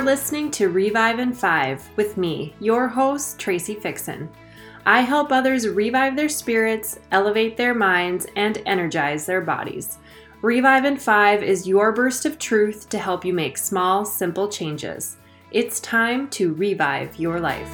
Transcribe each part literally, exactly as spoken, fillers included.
listening to Revive in Five with me, your host, Tracy Fixon. I help others revive their spirits, elevate their minds, and energize their bodies. Revive in Five is your burst of truth to help you make small, simple changes. It's time to revive your life.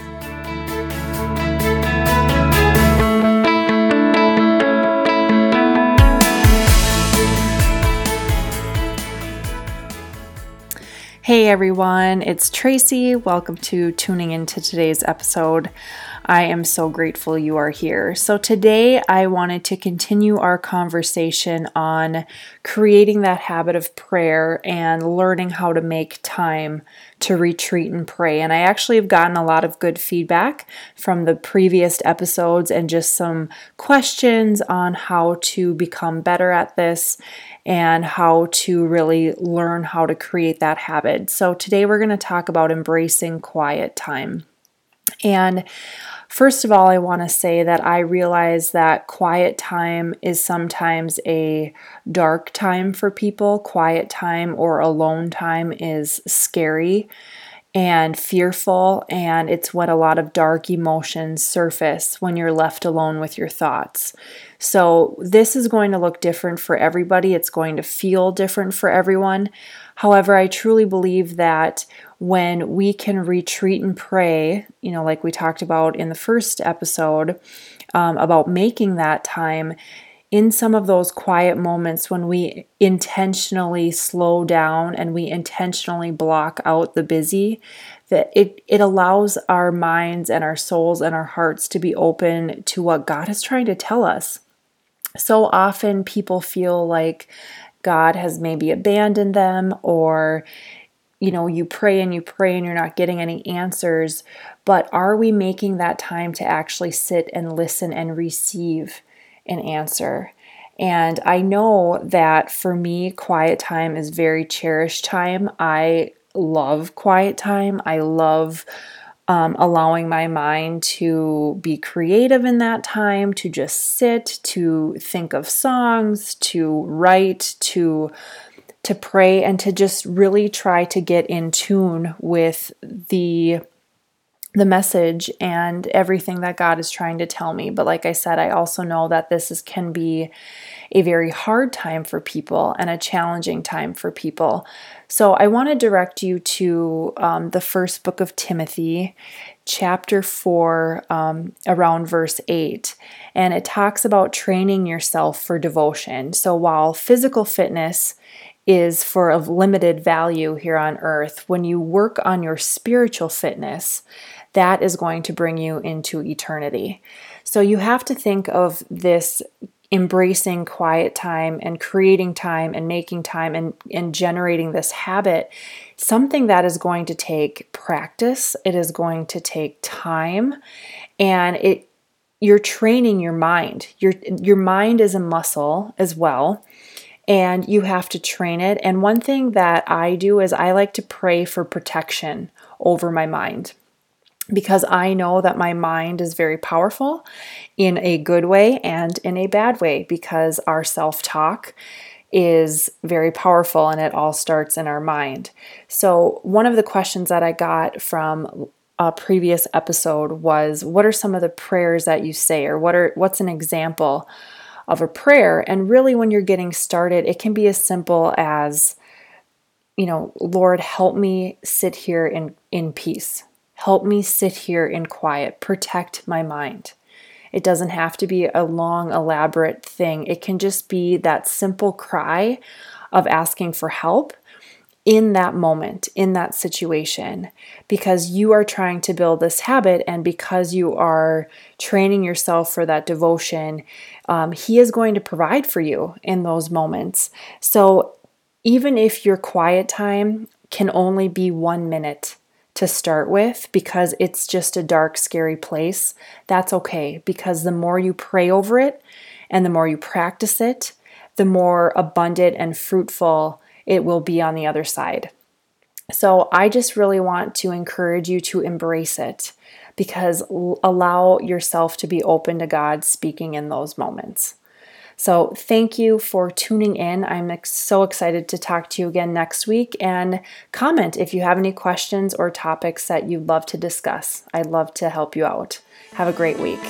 Hey everyone, it's Tracy. Welcome to tuning into today's episode. I am so grateful you are here. So today I wanted to continue our conversation on creating that habit of prayer and learning how to make time to retreat and pray. And I actually have gotten a lot of good feedback from the previous episodes and just some questions on how to become better at this and how to really learn how to create that habit. So today we're going to talk about embracing quiet time. And first of all, I want to say that I realize that quiet time is sometimes a dark time for people. Quiet time or alone time is scary and fearful, and it's when a lot of dark emotions surface when you're left alone with your thoughts. So this is going to look different for everybody. It's going to feel different for everyone. However, I truly believe that when we can retreat and pray, you know, like we talked about in the first episode, um, about making that time, in some of those quiet moments when we intentionally slow down and we intentionally block out the busy, that it, it allows our minds and our souls and our hearts to be open to what God is trying to tell us. So often people feel like God has maybe abandoned them, or you know, you pray and you pray and you're not getting any answers, but are we making that time to actually sit and listen and receive an answer? And I know that for me, quiet time is very cherished time. I love quiet time. I love um, allowing my mind to be creative in that time, to just sit, to think of songs, to write, to to pray, and to just really try to get in tune with the the message and everything that God is trying to tell me. But like I said, I also know that this is, can be a very hard time for people and a challenging time for people. So I want to direct you to um, the first book of Timothy, chapter four, um, around verse eight. And it talks about training yourself for devotion. So while physical fitness is for of limited value here on earth, when you work on your spiritual fitness, that is going to bring you into eternity. So you have to think of this embracing quiet time and creating time and making time and, and generating this habit, something that is going to take practice. It is going to take time, and it you're training your mind. Your your mind is a muscle as well, and you have to train it. And one thing that I do is I like to pray for protection over my mind, because I know that my mind is very powerful in a good way and in a bad way, because our self-talk is very powerful and it all starts in our mind. So one of the questions that I got from a previous episode was, what are some of the prayers that you say, or what are what's an example of a prayer? And really, when you're getting started, it can be as simple as, you know, Lord, help me sit here in, in peace. Help me sit here in quiet. Protect my mind. It doesn't have to be a long, elaborate thing. It can just be that simple cry of asking for help in that moment, in that situation, because you are trying to build this habit, and because you are training yourself for that devotion, um, He is going to provide for you in those moments. So even if your quiet time can only be one minute to start with, because it's just a dark, scary place, that's okay, because the more you pray over it and the more you practice it, the more abundant and fruitful it will be on the other side. So I just really want to encourage you to embrace it, because allow yourself to be open to God speaking in those moments. So thank you for tuning in. I'm ex- so excited to talk to you again next week, and comment if you have any questions or topics that you'd love to discuss. I'd love to help you out. Have a great week.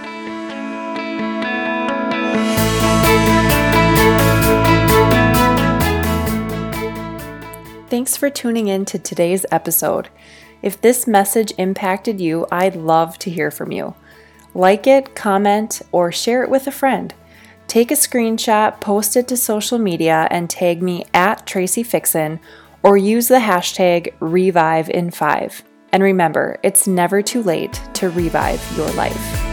Thanks for tuning in to today's episode. If this message impacted you, I'd love to hear from you. Like it, comment, or share it with a friend. Take a screenshot, post it to social media, and tag me at Tracy Fixon, or use the hashtag Revive in five. And remember, it's never too late to revive your life.